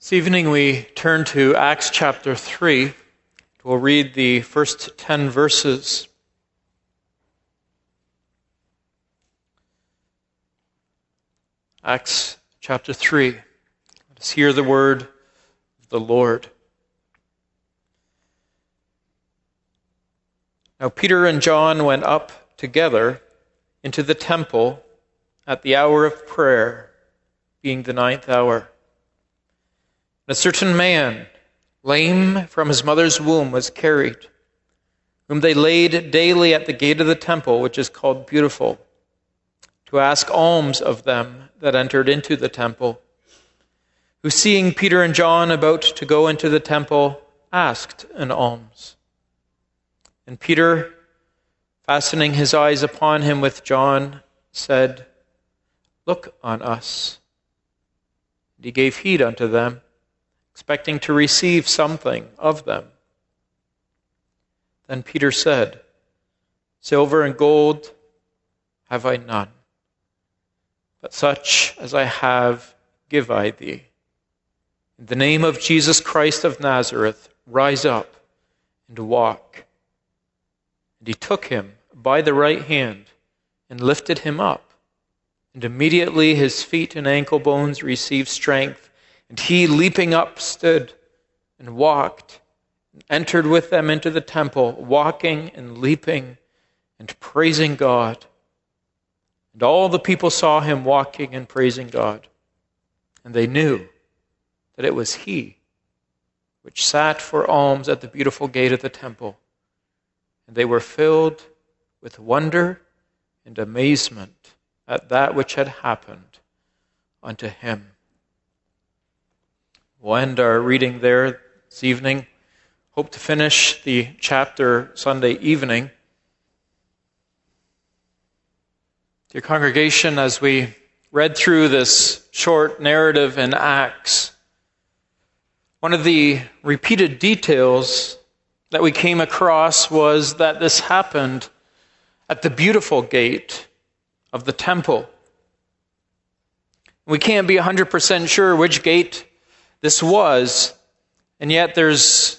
This evening we turn to Acts chapter 3. We'll read the first 10 verses. Acts chapter 3. Let us hear the word of the Lord. Now Peter and John went up together into the temple at the hour of prayer, being the 9th hour. A certain man, lame from his mother's womb, was carried, whom they laid daily at the gate of the temple, which is called Beautiful, to ask alms of them that entered into the temple, who, seeing Peter and John about to go into the temple, asked an alms. And Peter, fastening his eyes upon him with John, said, "Look on us." And he gave heed unto them, expecting to receive something of them. Then Peter said, "Silver and gold have I none, but such as I have give I thee. In the name of Jesus Christ of Nazareth, rise up and walk." And he took him by the right hand and lifted him up. And immediately his feet and ankle bones received strength. And he, leaping up, stood and walked, and entered with them into the temple, walking and leaping and praising God. And all the people saw him walking and praising God. And they knew that it was he which sat for alms at the Beautiful gate of the temple. And they were filled with wonder and amazement at that which had happened unto him. We'll end our reading there this evening. Hope to finish the chapter Sunday evening. Dear congregation, as we read through this short narrative in Acts, one of the repeated details that we came across was that this happened at the Beautiful gate of the temple. We can't be 100% sure which gate this was, and yet there's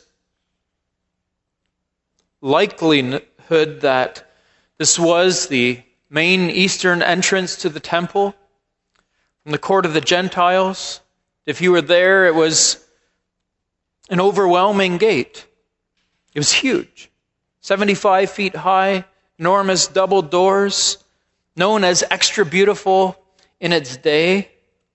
likelihood that this was the main eastern entrance to the temple from the court of the Gentiles. If you were there, it was an overwhelming gate. It was huge, 75 feet high, enormous double doors, known as extra beautiful in its day,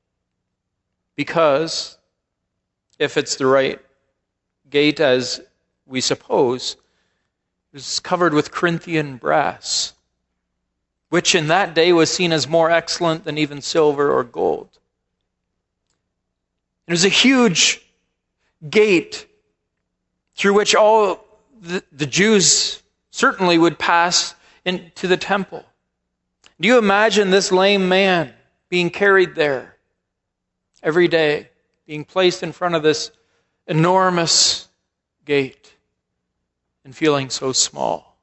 because if it's the right gate, as we suppose, it was covered with Corinthian brass, which in that day was seen as more excellent than even silver or gold. It was a huge gate through which all the Jews certainly would pass into the temple. Do you imagine this lame man being carried there every day, being placed in front of this enormous gate and feeling so small?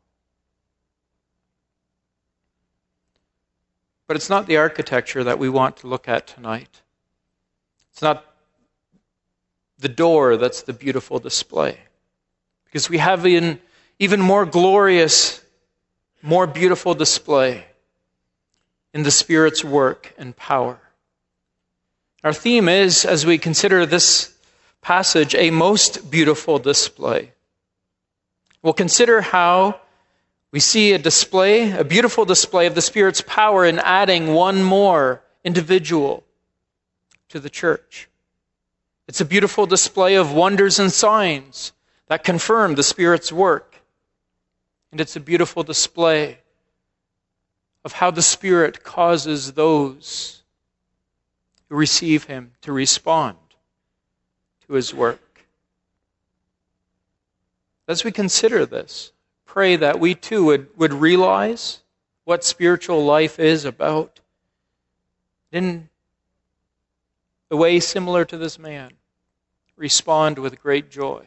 But it's not the architecture that we want to look at tonight. It's not the door that's the beautiful display. Because we have an even more glorious, more beautiful display in the Spirit's work and power. Our theme is, as we consider this passage, a most beautiful display. We'll consider how we see a beautiful display of the Spirit's power in adding one more individual to the church. It's a beautiful display of wonders and signs that confirm the Spirit's work. And it's a beautiful display of how the Spirit causes those who receive him to respond to his work. As we consider this, pray that we too would realize what spiritual life is about in a way similar to this man. Respond with great joy.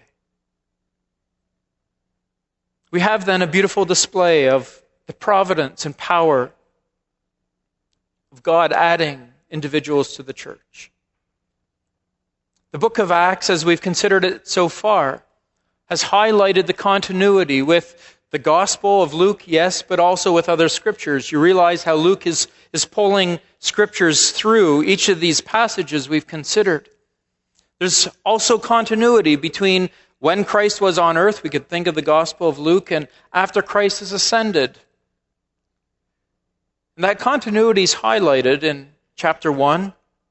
We have then a beautiful display of the providence and power of God adding individuals to the church. The book of Acts, as we've considered it so far, has highlighted the continuity with the Gospel of Luke, yes, but also with other scriptures. You realize how Luke is pulling scriptures through each of these passages we've considered. There's also continuity between when Christ was on earth, we could think of the Gospel of Luke, and after Christ has ascended. And that continuity is highlighted in chapter 1.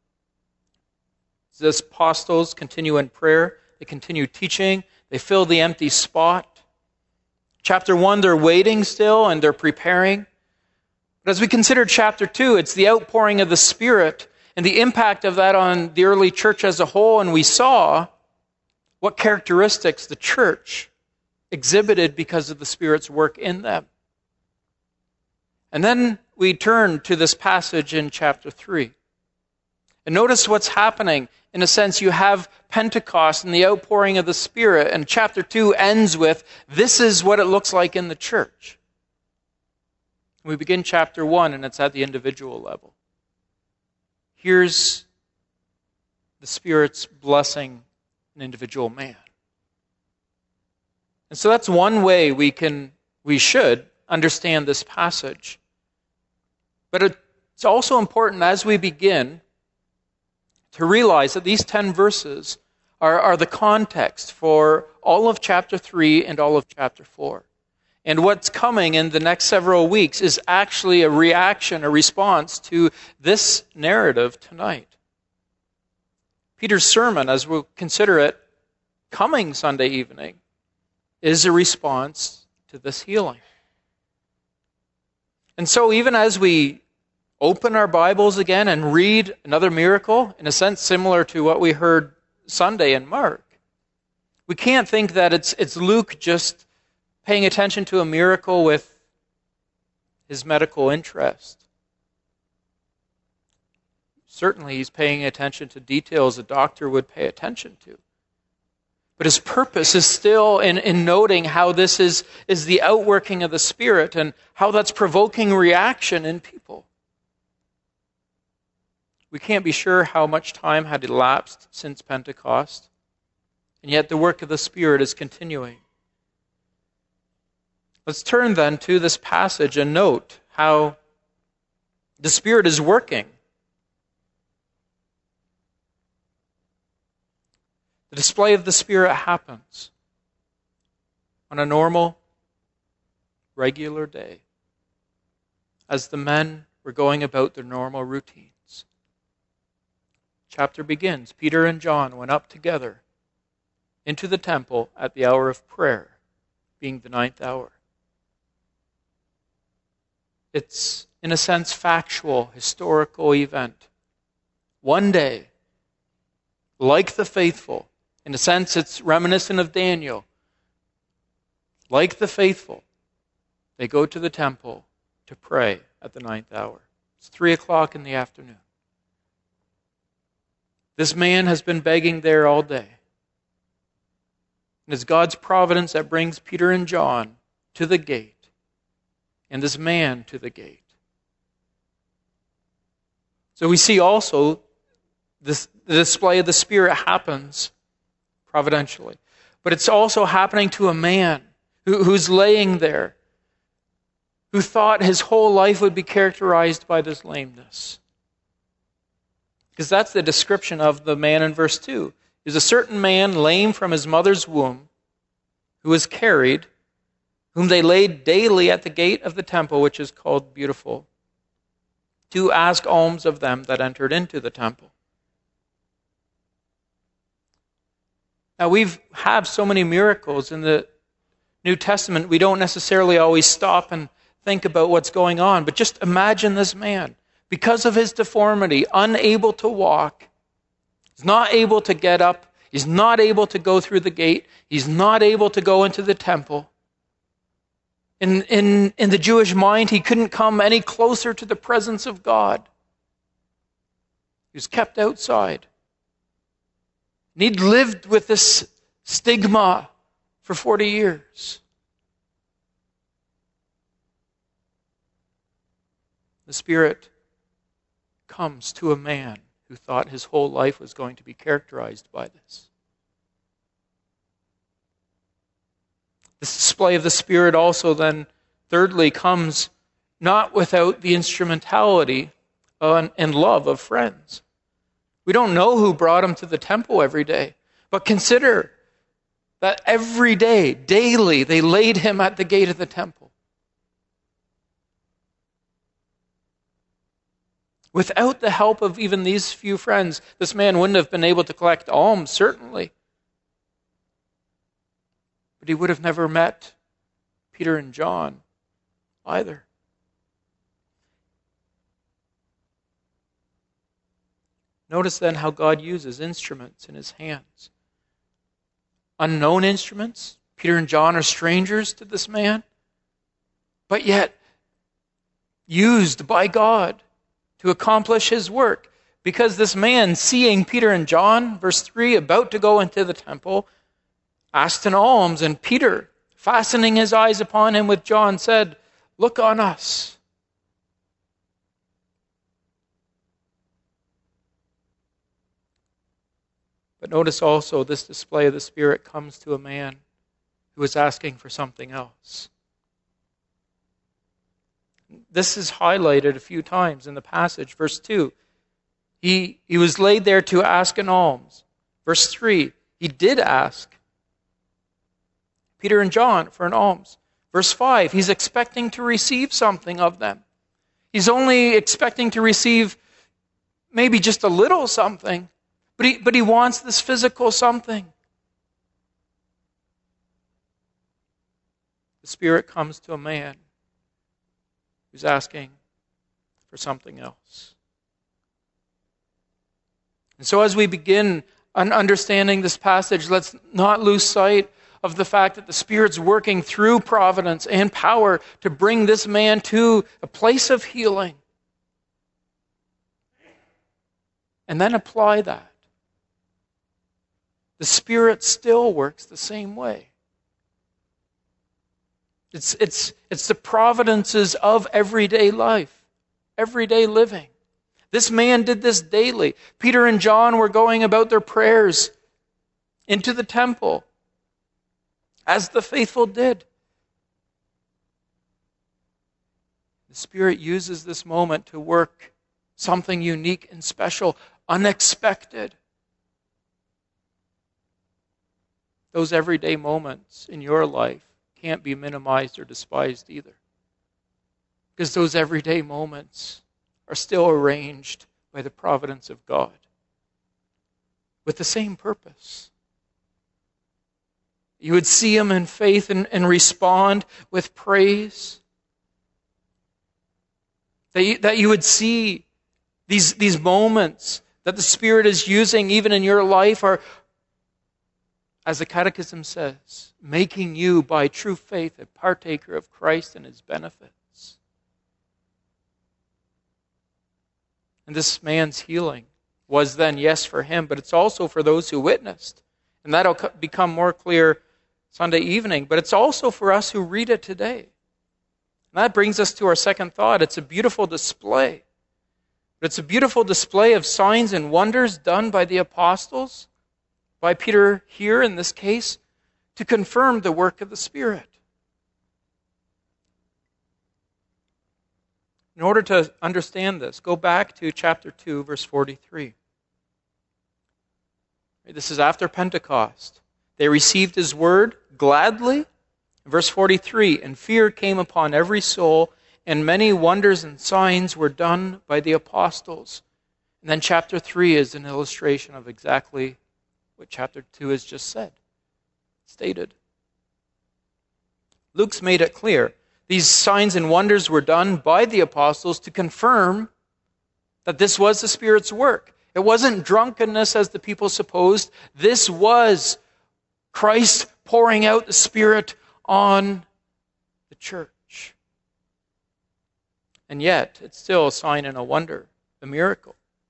The apostles continue in prayer, they continue teaching, they fill the empty spot. Chapter 1, they're waiting still and they're preparing. But as we consider chapter 2, it's the outpouring of the Spirit and the impact of that on the early church as a whole, and we saw what characteristics the church exhibited because of the Spirit's work in them. And then we turn to this passage in chapter 3. And notice what's happening. In a sense, you have Pentecost and the outpouring of the Spirit, and chapter 2 ends with, this is what it looks like in the church. We begin chapter 1, and it's at the individual level. Here's the Spirit's blessing an individual man. And so that's one way we should understand this passage. But it's also important as we begin to realize that these 10 verses are the context for all of chapter 3 and all of chapter 4. And what's coming in the next several weeks is actually a reaction, a response to this narrative tonight. Peter's sermon, as we'll consider it coming Sunday evening, is a response to this healing. And so even as we open our Bibles again and read another miracle, in a sense similar to what we heard Sunday in Mark, we can't think that it's Luke just paying attention to a miracle with his medical interest. Certainly he's paying attention to details a doctor would pay attention to. But his purpose is still in noting how this is the outworking of the Spirit and how that's provoking reaction in people. We can't be sure how much time had elapsed since Pentecost, and yet the work of the Spirit is continuing. Let's turn then to this passage and note how the Spirit is working. The display of the Spirit happens on a normal, regular day as the men were going about their normal routines. Chapter begins. Peter and John went up together into the temple at the hour of prayer, being the 9th hour. It's, in a sense, factual, historical event. One day, like the faithful, in a sense, it's reminiscent of Daniel. Like the faithful, they go to the temple to pray at the 9th hour. It's 3 o'clock in the afternoon. This man has been begging there all day. And it's God's providence that brings Peter and John to the gate, and this man to the gate. So we see also the display of the Spirit happens providentially. But it's also happening to a man who's laying there, who thought his whole life would be characterized by this lameness. Because that's the description of the man in verse 2. There's a certain man lame from his mother's womb, who was carried, whom they laid daily at the gate of the temple, which is called Beautiful, to ask alms of them that entered into the temple. Now, we have so many miracles in the New Testament, we don't necessarily always stop and think about what's going on. But just imagine this man, because of his deformity, unable to walk, he's not able to get up, he's not able to go through the gate, he's not able to go into the temple. In the Jewish mind, he couldn't come any closer to the presence of God. He was kept outside. And he'd lived with this stigma for 40 years. The Spirit comes to a man who thought his whole life was going to be characterized by this. This display of the Spirit also then, thirdly, comes not without the instrumentality and love of friends. We don't know who brought him to the temple every day, but consider that every day, daily, they laid him at the gate of the temple. Without the help of even these few friends, this man wouldn't have been able to collect alms, certainly. But he would have never met Peter and John either. Notice then how God uses instruments in his hands. Unknown instruments. Peter and John are strangers to this man, but yet used by God to accomplish his work. Because this man, seeing Peter and John, verse 3, about to go into the temple, asked an alms, and Peter, fastening his eyes upon him with John, said, "Look on us." But notice also this display of the Spirit comes to a man who is asking for something else. This is highlighted a few times in the passage. Verse 2, he was laid there to ask an alms. Verse 3, he did ask Peter and John for an alms. Verse 5, he's expecting to receive something of them. He's only expecting to receive maybe just a little something, but he wants this physical something. The Spirit comes to a man who's asking for something else. And so as we begin understanding this passage, let's not lose sight of the fact that the Spirit's working through providence and power to bring this man to a place of healing. And then apply that. The Spirit still works the same way. It's the providences of everyday life, everyday living. This man did this daily. Peter and John were going about their prayers into the temple, as the faithful did. The Spirit uses this moment to work something unique and special, unexpected. Those everyday moments in your life can't be minimized or despised either. Because those everyday moments are still arranged by the providence of God with the same purpose. You would see him in faith and respond with praise. That you would see these moments that the Spirit is using even in your life are, as the Catechism says, making you by true faith a partaker of Christ and his benefits. And this man's healing was then, yes, for him, but it's also for those who witnessed. And that'll become more clear Sunday evening, but it's also for us who read it today. And that brings us to our second thought. It's a beautiful display. But it's a beautiful display of signs and wonders done by the apostles, by Peter here in this case, to confirm the work of the Spirit. In order to understand this, go back to chapter 2, verse 43. This is after Pentecost. They received his word gladly. Verse 43, and fear came upon every soul, and many wonders and signs were done by the apostles. And then chapter 3 is an illustration of exactly what chapter 2 has just stated. Luke's made it clear. These signs and wonders were done by the apostles to confirm that this was the Spirit's work. It wasn't drunkenness as the people supposed. This was Christ pouring out the Spirit on the church. And yet, it's still a sign and a wonder, a miracle.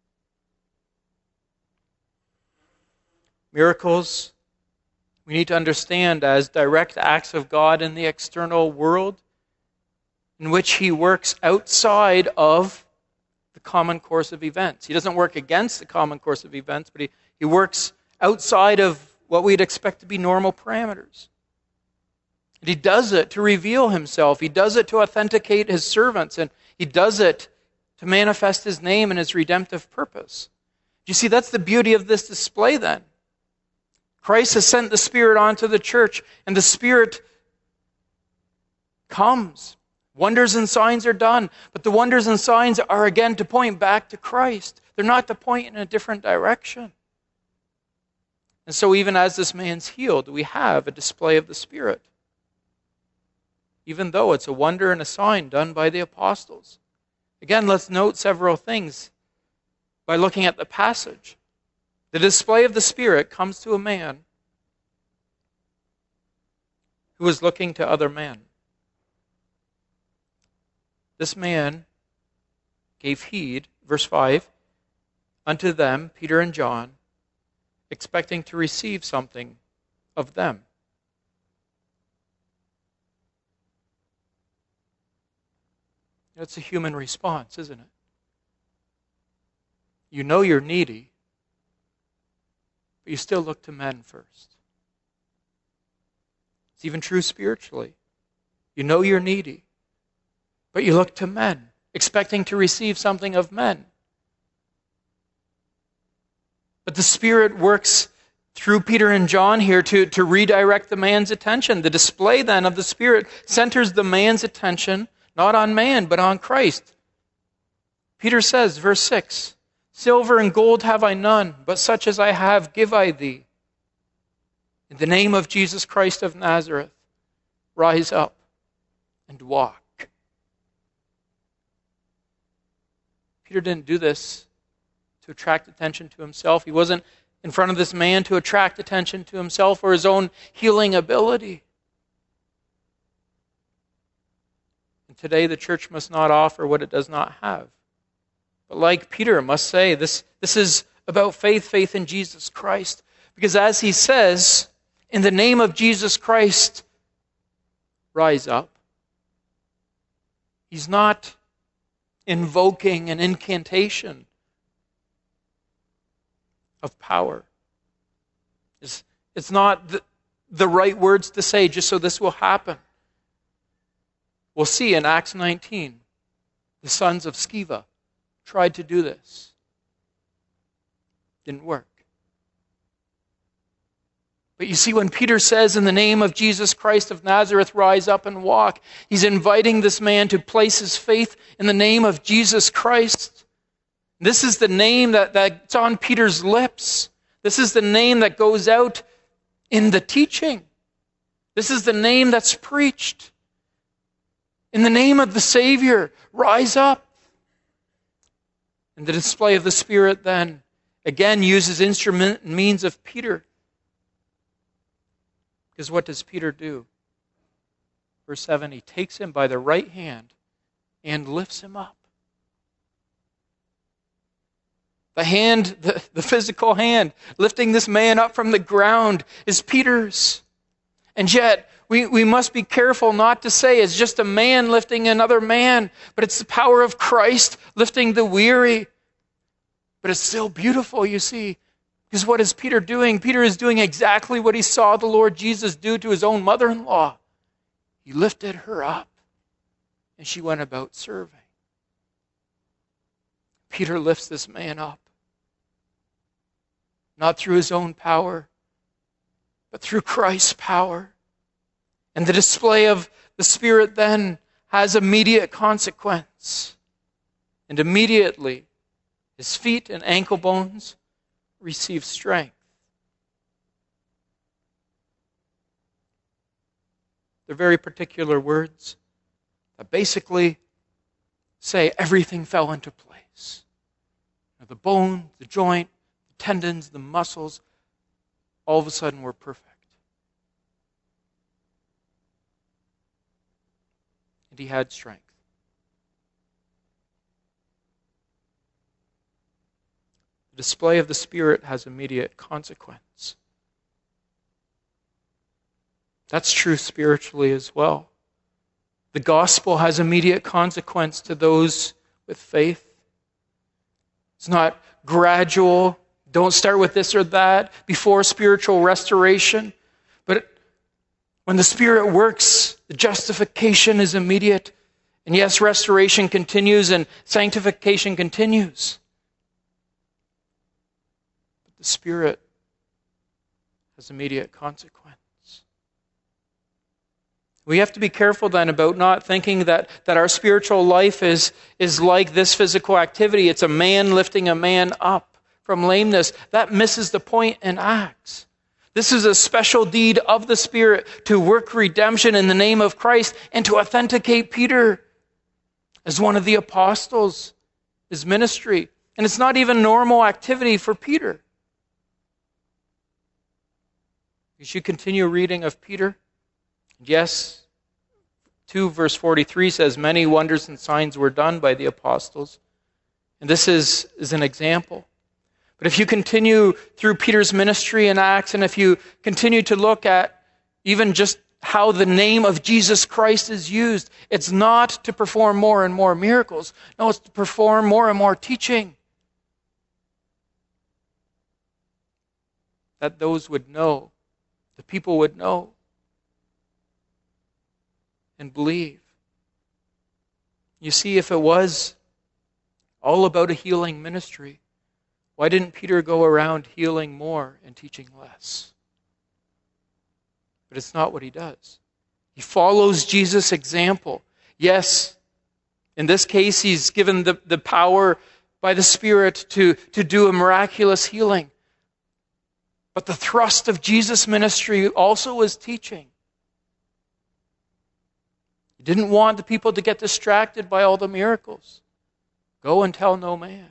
Miracles, we need to understand as direct acts of God in the external world in which he works outside of the common course of events. He doesn't work against the common course of events, but he works outside of what we'd expect to be normal parameters. And he does it to reveal himself. He does it to authenticate his servants. And he does it to manifest his name and his redemptive purpose. You see, that's the beauty of this display then. Christ has sent the Spirit onto the church, and the Spirit comes. Wonders and signs are done, but the wonders and signs are again to point back to Christ. They're not to point in a different direction. And so even as this man's healed, we have a display of the Spirit. Even though it's a wonder and a sign done by the apostles. Again, let's note several things by looking at the passage. The display of the Spirit comes to a man who is looking to other men. This man gave heed, verse 5, unto them, Peter and John, expecting to receive something of them. That's a human response, isn't it? You know you're needy, but you still look to men first. It's even true spiritually. You know you're needy, but you look to men, expecting to receive something of men. But the Spirit works through Peter and John here to redirect the man's attention. The display then of the Spirit centers the man's attention not on man, but on Christ. Peter says, verse 6, silver and gold have I none, but such as I have give I thee. In the name of Jesus Christ of Nazareth, rise up and walk. Peter didn't do this to attract attention to himself. He wasn't in front of this man to attract attention to himself or his own healing ability. And today the church must not offer what it does not have. But like Peter must say, this is about faith in Jesus Christ. Because as he says, in the name of Jesus Christ, rise up. He's not invoking an incantation of power. It's not the right words to say just so this will happen. We'll see in Acts 19, the sons of Sceva tried to do this. Didn't work. But you see, when Peter says, in the name of Jesus Christ of Nazareth, rise up and walk, he's inviting this man to place his faith in the name of Jesus Christ. This is the name that's on Peter's lips. This is the name that goes out in the teaching. This is the name that's preached. In the name of the Savior, rise up. And the display of the Spirit then, again, uses instrument and means of Peter. Because what does Peter do? Verse 7, he takes him by the right hand and lifts him up. The hand, the physical hand, lifting this man up from the ground is Peter's. And yet, we must be careful not to say it's just a man lifting another man, but it's the power of Christ lifting the weary. But it's still beautiful, you see. Because what is Peter doing? Peter is doing exactly what he saw the Lord Jesus do to his own mother-in-law. He lifted her up, and she went about serving. Peter lifts this man up, not through his own power, but through Christ's power. And the display of the Spirit then has immediate consequence. And immediately, his feet and ankle bones receive strength. They're very particular words that basically say everything fell into place. The bone, the joint, the tendons, the muscles, all of a sudden were perfect. And he had strength. The display of the Spirit has immediate consequence. That's true spiritually as well. The gospel has immediate consequence to those with faith. It's not gradual. Don't start with this or that before spiritual restoration. But when the Spirit works, the justification is immediate. And yes, restoration continues and sanctification continues. But the Spirit has immediate consequence. We have to be careful then about not thinking that our spiritual life is like this physical activity. It's a man lifting a man up from lameness. That misses the point in Acts. This is a special deed of the Spirit to work redemption in the name of Christ and to authenticate Peter as one of the apostles, his ministry. And it's not even normal activity for Peter. You should continue reading of Peter. Yes, 2 verse 43 says, many wonders and signs were done by the apostles. And this is an example. But if you continue through Peter's ministry in Acts, and if you continue to look at even just how the name of Jesus Christ is used, it's not to perform more and more miracles. No, it's to perform more and more teaching. That those would know, the people would know and believe. You see, if it was all about a healing ministry, why didn't Peter go around healing more and teaching less? But it's not what he does. He follows Jesus' example. Yes, in this case, he's given the power by the Spirit to do a miraculous healing. But the thrust of Jesus' ministry also was teaching. He didn't want the people to get distracted by all the miracles. Go and tell no man.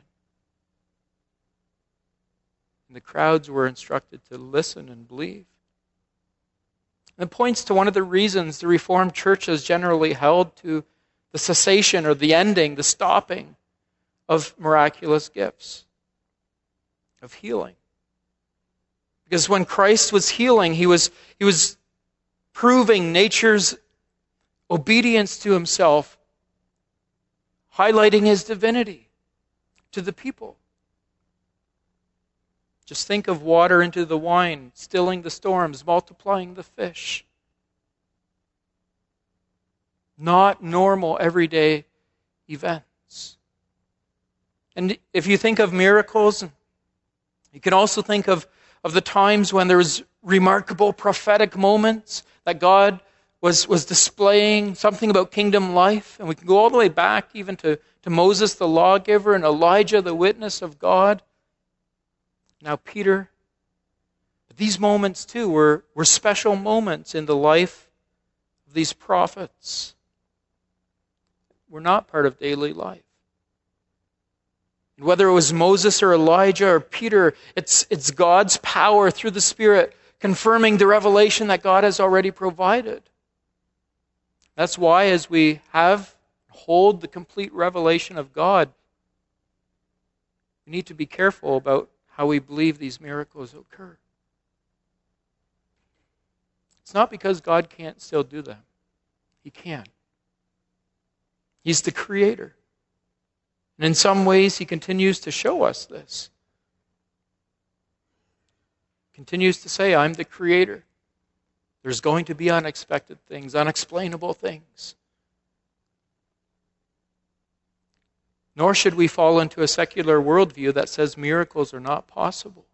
And the crowds were instructed to listen and believe. And it points to one of the reasons the Reformed Church has generally held to the cessation or the ending, the stopping of miraculous gifts, of healing. Because when Christ was healing, he was proving nature's obedience to himself, highlighting his divinity to the people. Just think of water into the wine, stilling the storms, multiplying the fish. Not normal, everyday events. And if you think of miracles, you can also think of the times when there was remarkable prophetic moments that God was displaying something about kingdom life. And we can go all the way back even to Moses the lawgiver and Elijah the witness of God. Now Peter. But these moments too were special moments in the life of these prophets. Were not part of daily life. And whether it was Moses or Elijah or Peter, it's God's power through the Spirit confirming the revelation that God has already provided. That's why as we hold the complete revelation of God, we need to be careful about how we believe these miracles occur. It's not because God can't still do them. He can. He's the Creator. And in some ways, He continues to show us this. Continues to say, I'm the Creator. There's going to be unexpected things, unexplainable things. Nor should we fall into a secular worldview that says miracles are not possible.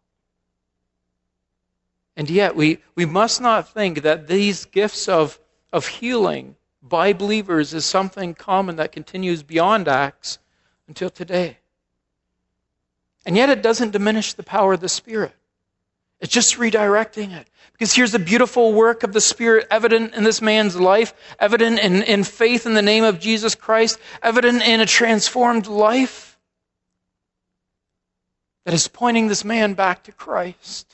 And yet, we must not think that these gifts of healing by believers is something common that continues beyond Acts until today. And yet it doesn't diminish the power of the Spirit. It's just redirecting it. Because here's the beautiful work of the Spirit evident in this man's life, evident in faith in the name of Jesus Christ, evident in a transformed life that is pointing this man back to Christ.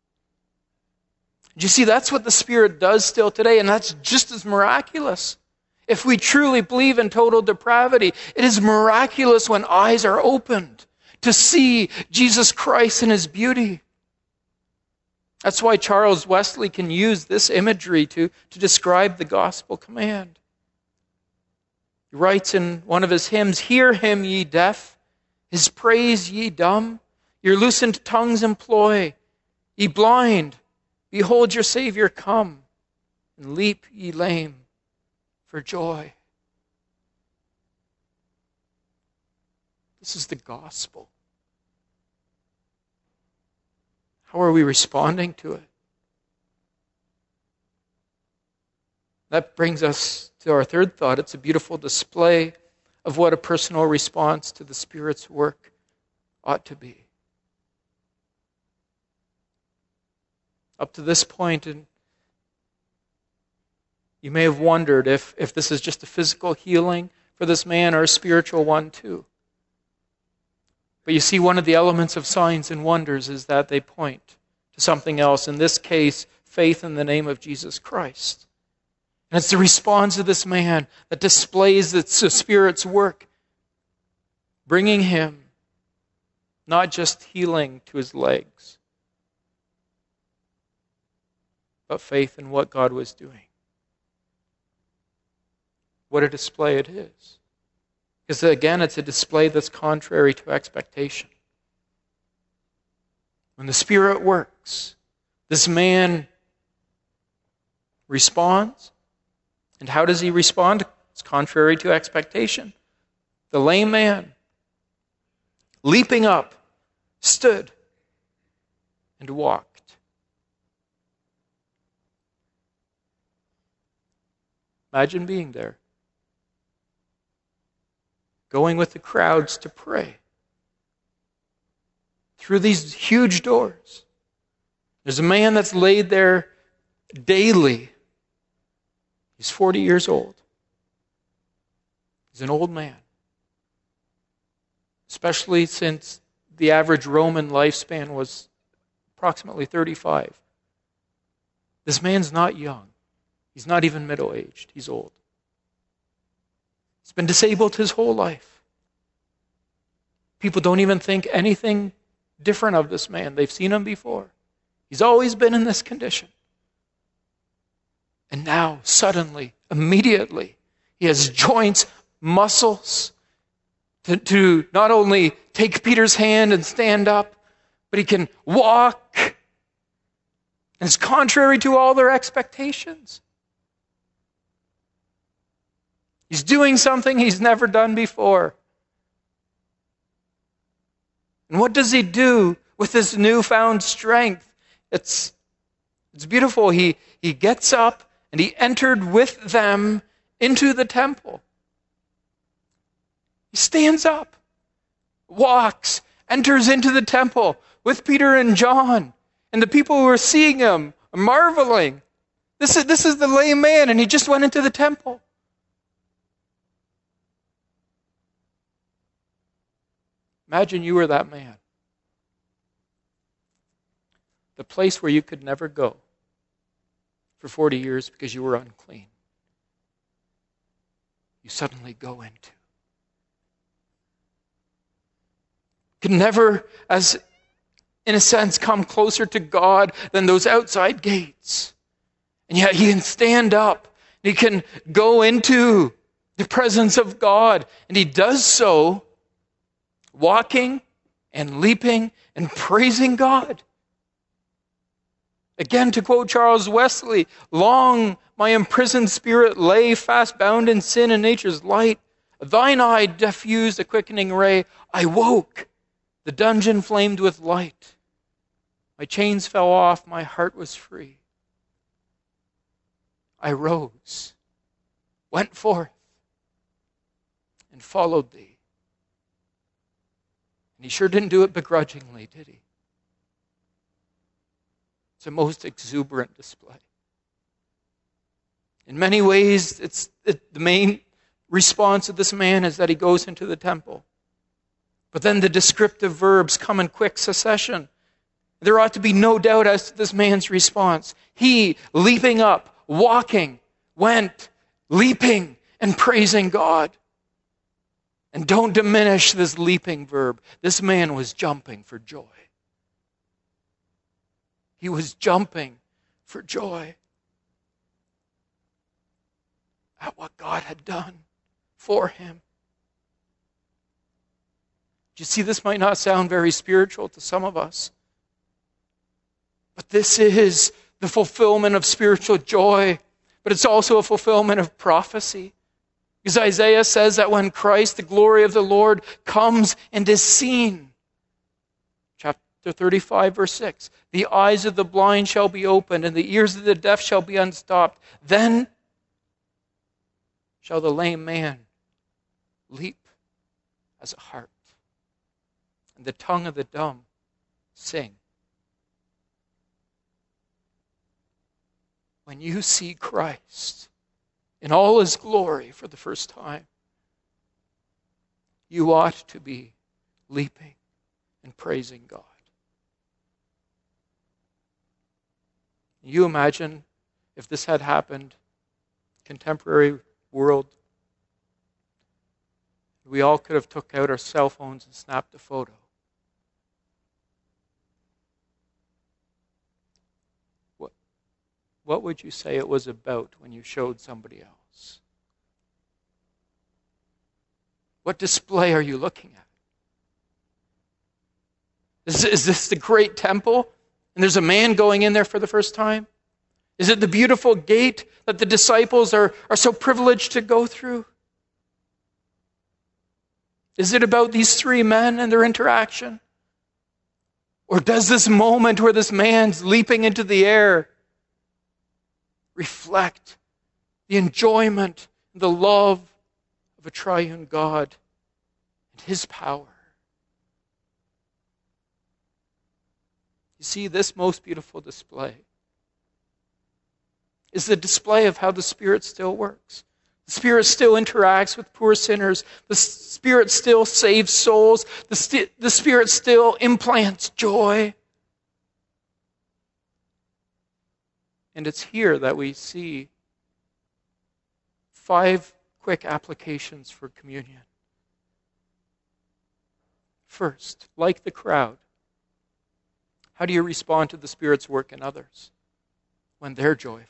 You see, that's what the Spirit does still today, and that's just as miraculous. If we truly believe in total depravity, it is miraculous when eyes are opened to see Jesus Christ in His beauty. That's why Charles Wesley can use this imagery to describe the gospel command. He writes in one of his hymns, "Hear him, ye deaf, His praise ye dumb, your loosened tongues employ. Ye blind, behold your Savior come, and leap ye lame for joy. This is the gospel. How are we responding to it? That brings us to our third thought. It's a beautiful display of what a personal response to the Spirit's work ought to be. Up to this point, and you may have wondered if this is just a physical healing for this man or a spiritual one too. But you see, one of the elements of signs and wonders is that they point to something else. In this case, faith in the name of Jesus Christ. And it's the response of this man that displays the Spirit's work, bringing him not just healing to his legs, but faith in what God was doing. What a display it is. Because again, it's a display that's contrary to expectation. When the Spirit works, this man responds. And how does he respond? It's contrary to expectation. The lame man, leaping up, stood and walked. Imagine being there, going with the crowds to pray through these huge doors. There's a man that's laid there daily. He's 40 years old. He's an old man, especially since the average Roman lifespan was approximately 35. This man's not young. He's not even middle-aged. He's old. He's been disabled his whole life. People don't even think anything different of this man. They've seen him before. He's always been in this condition. And now, suddenly, immediately, he has joints, muscles, to not only take Peter's hand and stand up, but he can walk. And it's contrary to all their expectations. He's doing something he's never done before. And what does he do with this newfound strength? It's beautiful. He gets up and he entered with them into the temple. He stands up, walks, enters into the temple with Peter and John. And the people who are seeing him are marveling. This is the lame man, and he just went into the temple. Imagine you were that man. The place where you could never go for 40 years because you were unclean. You suddenly go into. Could never, as in a sense, come closer to God than those outside gates. And yet he can stand up. He can go into the presence of God. And he does so walking and leaping and praising God. Again, to quote Charles Wesley, long my imprisoned spirit lay fast bound in sin and nature's light. Thine eye diffused a quickening ray. I woke. The dungeon flamed with light. My chains fell off. My heart was free. I rose, went forth, and followed thee. And he sure didn't do it begrudgingly, did he? It's a most exuberant display. In many ways, the main response of this man is that he goes into the temple. But then the descriptive verbs come in quick succession. There ought to be no doubt as to this man's response. He, leaping up, walking, went, leaping, and praising God. And don't diminish this leaping verb. This man was jumping for joy. He was jumping for joy at what God had done for him. You see, this might not sound very spiritual to some of us, but this is the fulfillment of spiritual joy, but it's also a fulfillment of prophecy. Because Isaiah says that when Christ, the glory of the Lord, comes and is seen, chapter 35, verse 6, the eyes of the blind shall be opened, and the ears of the deaf shall be unstopped. Then shall the lame man leap as a hart, and the tongue of the dumb sing. When you see Christ in all his glory for the first time, you ought to be leaping and praising God. You imagine if this had happened, contemporary world, we all could have took out our cell phones and snapped a photo. What would you say it was about when you showed somebody else? What display are you looking at? Is this the great temple, and there's a man going in there for the first time? Is it the beautiful gate that the disciples are so privileged to go through? Is it about these three men and their interaction? Or does this moment where this man's leaping into the air reflect the enjoyment and the love of a triune God and his power? You see, this most beautiful display is the display of how the Spirit still works. The Spirit still interacts with poor sinners. The Spirit still saves souls. The Spirit still implants joy. And it's here that we see 5 quick applications for communion. First, like the crowd, how do you respond to the Spirit's work in others when they're joyful?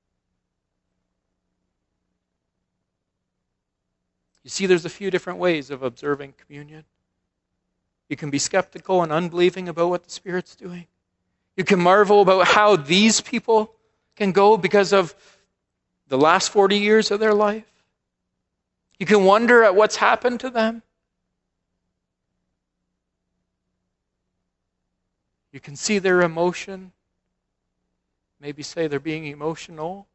You see, there's a few different ways of observing communion. You can be skeptical and unbelieving about what the Spirit's doing. You can marvel about how these people can go because of the last 40 years of their life. You can wonder at what's happened to them. You can see their emotion, maybe say they're being emotional.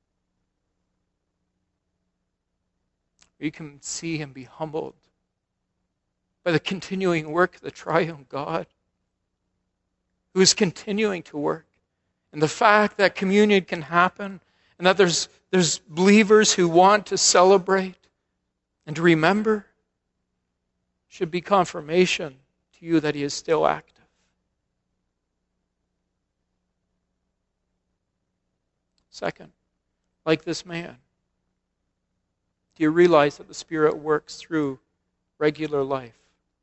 You can see and be humbled by the continuing work of the triune God, who is continuing to work. And the fact that communion can happen, and that there's believers who want to celebrate and to remember, should be confirmation to you that he is still active. Second, like this man, do you realize that the Spirit works through regular life?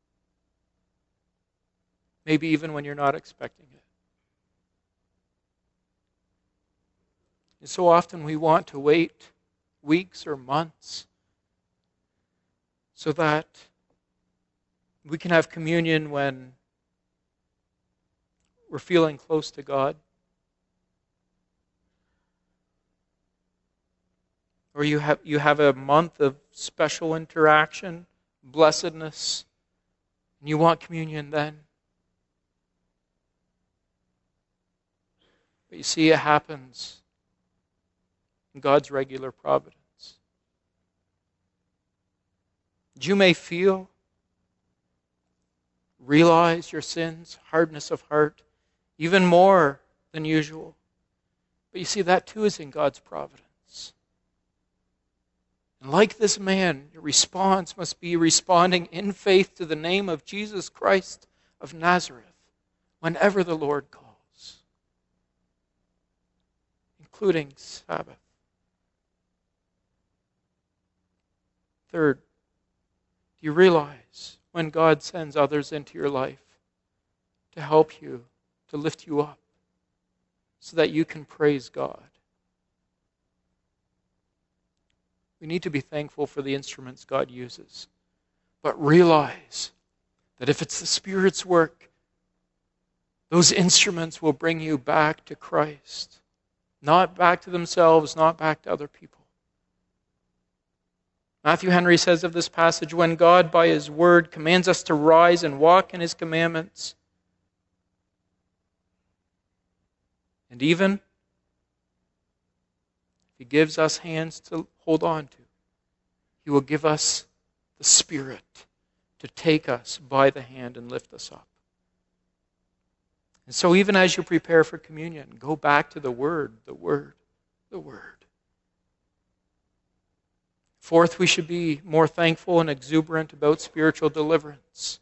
Maybe even when you're not expecting it. And so often we want to wait weeks or months so that we can have communion when we're feeling close to God. Or you have a month of special interaction, blessedness, and you want communion then. But you see, it happens in God's regular providence. You may realize your sins, hardness of heart, even more than usual. But you see, that too is in God's providence. And like this man, your response must be responding in faith to the name of Jesus Christ of Nazareth whenever the Lord calls, including Sabbath. Third, do you realize when God sends others into your life to help you, to lift you up, so that you can praise God? We need to be thankful for the instruments God uses, but realize that if it's the Spirit's work, those instruments will bring you back to Christ. Not back to themselves, not back to other people. Matthew Henry says of this passage, when God by His word commands us to rise and walk in His commandments, and even if He gives us hands to hold on to, He will give us the Spirit to take us by the hand and lift us up. And so even as you prepare for communion, go back to the Word, the Word, the Word. Fourth, we should be more thankful and exuberant about spiritual deliverance.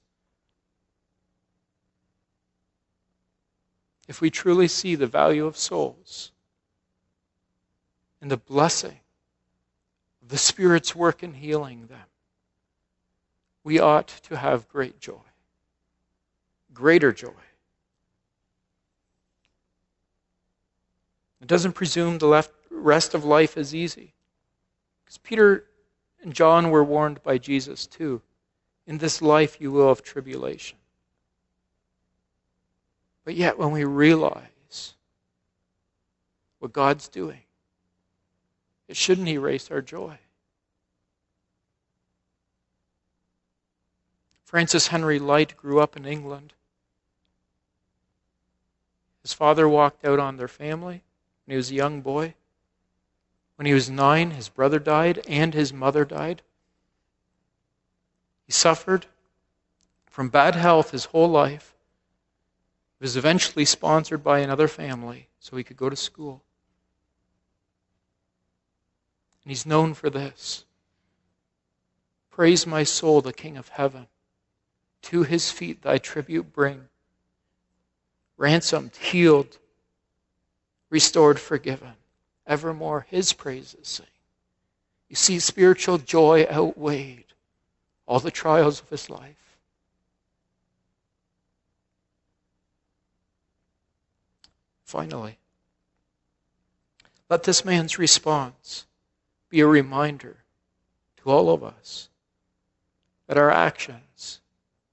If we truly see the value of souls and the blessing of the Spirit's work in healing them, we ought to have great joy, greater joy. It doesn't presume the rest of life is easy. Because Peter and John were warned by Jesus too. In this life you will have tribulation. But yet when we realize what God's doing, it shouldn't erase our joy. Francis Henry Light grew up in England. His father walked out on their family when he was a young boy. When he was 9, his brother died and his mother died. He suffered from bad health his whole life. He was eventually sponsored by another family so he could go to school. And he's known for this. Praise my soul, the King of heaven. To His feet thy tribute bring. Ransomed, healed, restored, forgiven. Evermore His praises sing. You see, spiritual joy outweighed all the trials of his life. Finally, let this man's response be a reminder to all of us that our actions,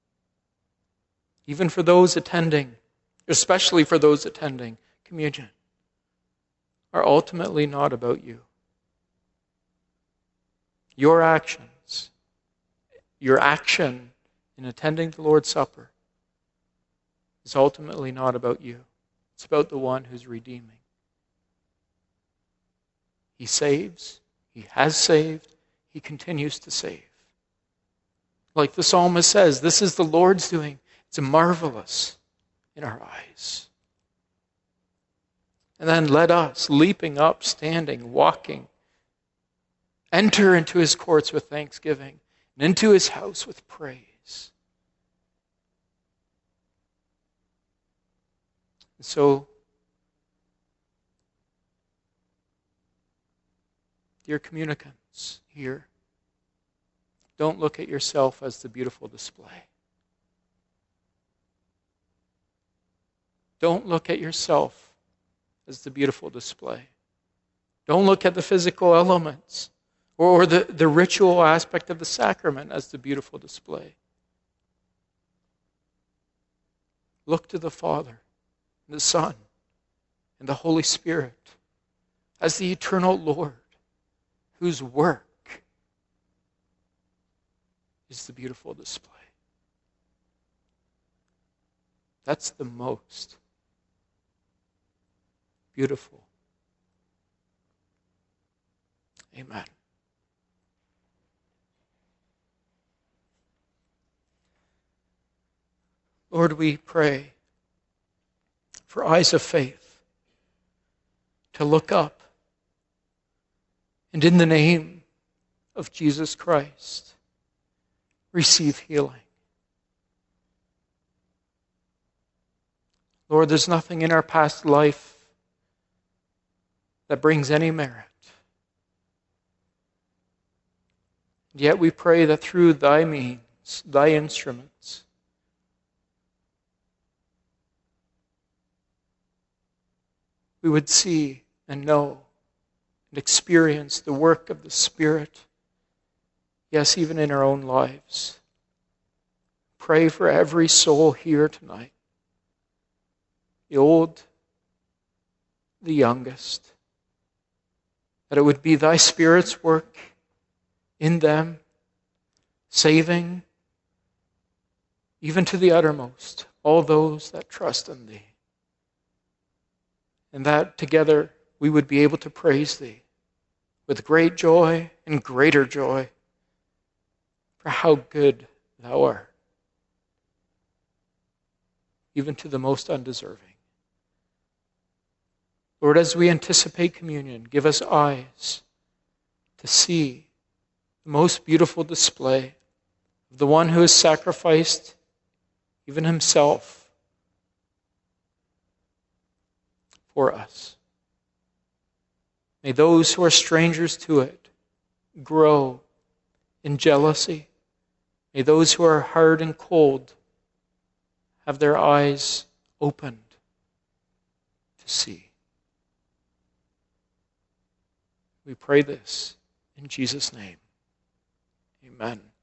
even for those attending, especially for those attending communion, are ultimately not about you. Your actions, your action in attending the Lord's Supper is ultimately not about you. It's about the one who's redeeming. He saves, He has saved, He continues to save. Like the psalmist says, this is the Lord's doing. It's marvelous in our eyes. And then let us, leaping up, standing, walking, enter into His courts with thanksgiving and into His house with praise. And so, dear communicants here, don't look at yourself as the beautiful display. Don't look at yourself as the beautiful display. Don't look at the physical elements or the ritual aspect of the sacrament as the beautiful display. Look to the Father, and the Son, and the Holy Spirit as the eternal Lord, whose work is the beautiful display. That's the most beautiful. Amen. Lord, we pray for eyes of faith to look up and in the name of Jesus Christ, receive healing. Lord, there's nothing in our past life that brings any merit. Yet we pray that through Thy means, Thy instruments, we would see and know and experience the work of the Spirit, yes, even in our own lives. Pray for every soul here tonight, the old, the youngest, that it would be thy Spirit's work in them, saving, even to the uttermost, all those that trust in thee. And that together we would be able to praise thee with great joy and greater joy for how good thou art, even to the most undeserving. Lord, as we anticipate communion, give us eyes to see the most beautiful display of the one who has sacrificed even himself for us. May those who are strangers to it grow in jealousy. May those who are hard and cold have their eyes opened to see. We pray this in Jesus' name. Amen.